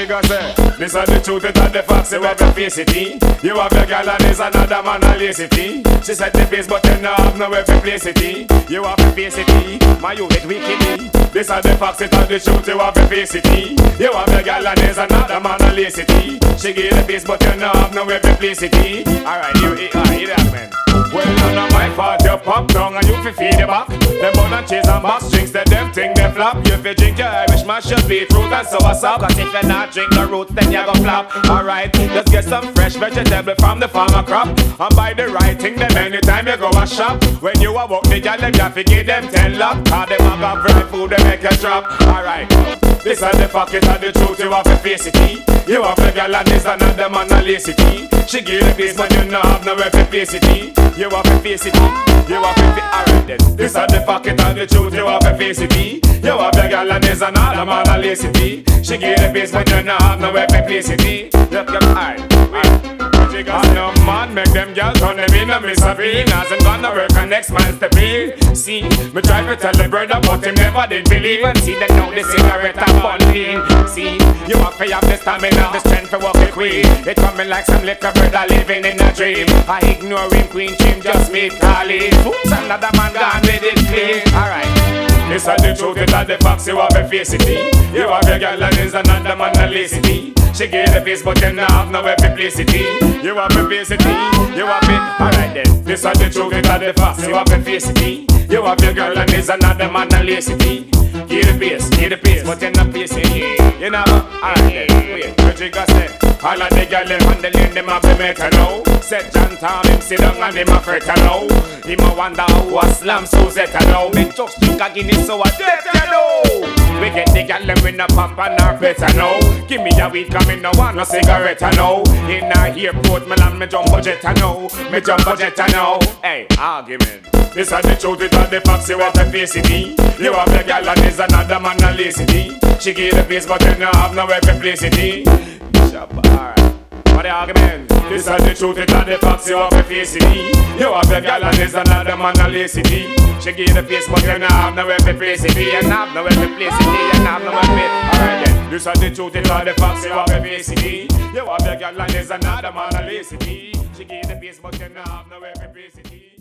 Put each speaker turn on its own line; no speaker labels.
jigger say, this is the truth, it's the facts, you have to face it. You have the girl and there's another man a lazy tea. She said the face but you not have nowhere to place it. You have to face it, my you get wicked. This is the facts, it's the truth, you have to face it. You have the girl and there's another man a lazy tea. She give the face but you not have nowhere to place it. Alright, you hear that, man. Well, none of my fault, you pop down and you fi feed the back. Them bun and cheese and box drinks, that them thing they flop. You fi drink your Irish mash, your beetroot and sour sop. Cause if you not drink the roots, then you gon' flop. Alright, just get some fresh vegetable from the farmer crop. And buy the right thing, them anytime you go and shop. When you a walk the girl, them you fi give them 10 lap. Cause them a got fried food, they make you drop. Alright, this is the pocket of the truth, you have to face it. You have the girl and this another man a lazy tea. She give the face but you not have nowhere to place it. You have to face it, you have to face it. Then this is the pocket of the truth, you have to face it. You have the girl and there's another man a lazy tea. She give the face but you not have nowhere to place it. Look up, alright. And no man make them girls turn them in a miss a bean. Hasn't gonna work and next man step in. See, me try to tell the brother but him never did believe. And see that now the cigarette a fun thing. See, you have to have the stamina, the strength to walk the queen. It coming like some little brother living in a dream. I ignore him, Queen Jim just meet Carly. Oops, another man gone with it clean. Alright. This is the truth, it's the facts, you have to face it. You have a girl and there's another man a lazy tea. She gave the face but you not have nowhere to place it. You have to face it, you have it. Alright then, this is the truth, it's the facts, you have to face it. You have your girl and there's another man a lazy tea. Give the pace, but you not face it. You know, alright then, wait, what you gonna say? All of the girl them on the lane, them have the metal now. Said John Tom, him sit down and him a fret now. Him a wonder how a slam Suzetta now. Me just drink a Guinness so a death you know. We get the girl them in a pump and her better now. Give me a weed, come in no want no cigarette now. In a airport, me land me jumbo jet now. Me jumbo jet now. Hey, argument. This is the truth, it is the facts, you have to face it. You have the girl and there's another man a lazy. She give the face but you don't have nowhere to place it. Alright, what the argument? This is the truth, it is the facts, you have to face it. You have the girl and there's another man a lazy. She give the face but you don't have nowhere to place it. You don't have nowhere to place it, you don't have nowhere to place it. Alright then, this is the truth, it is the facts, you have to face it. You have the girl and there's another man a lazy. She give the face but you don't have nowhere to place it.